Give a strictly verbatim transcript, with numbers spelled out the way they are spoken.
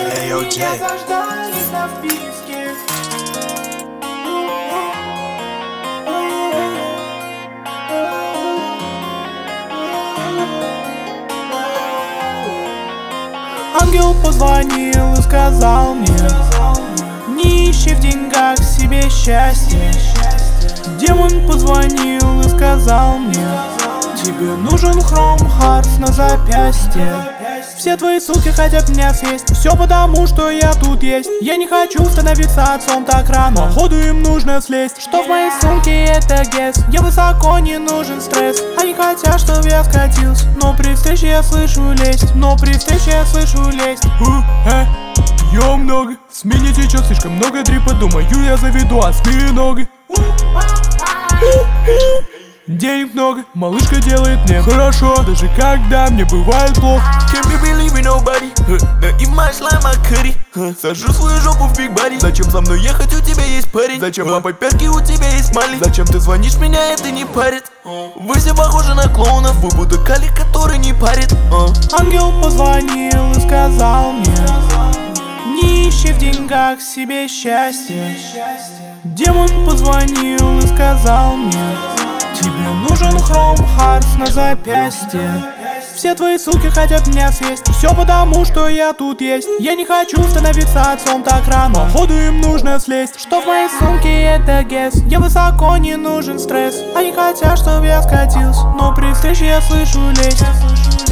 Меня заждались на вписке. Ангел позвонил и сказал мне: не ищи в деньгах себе счастье. Демон позвонил и сказал мне: тебе нужен Chrome Hearts на запястье. Все твои суки хотят меня съесть. Все потому, что я тут есть. Я не хочу становиться отцом так рано. Походу им нужно слезть. Что в моей сумке это гес. Я высоко, не нужен стресс. Они хотят, чтобы я скатился. Но при встрече я слышу лезть. Но при встрече я слышу лезть. э, Ее много. С меня течет слишком много дрипа. Думаю, я заведу осьминога. Денег много, малышка делает мне хорошо, даже когда мне бывает плохо. Can't be believing nobody, huh. И my slime, my curry, huh. Сажу свою жопу в big body. Зачем за мной ехать, у тебя есть парень? Зачем huh. папа перки, у тебя есть мали? Зачем ты звонишь, меня это не парит? uh. Вы все похожи на клоунов, вы будто калик, который не парит. uh. Ангел позвонил и сказал мне: не ищи в деньгах себе счастье. Демон позвонил и сказал мне: тебе нужен Chrome Hearts на запястье. Все твои суки хотят меня съесть. Все потому, что я тут есть. Я не хочу становиться отцом так рано. Походу им нужно слезть. Что в моей сумке это гес. Я высоко, не нужен стресс. Они хотят, чтобы я скатился. Но при встрече я слышу лезть.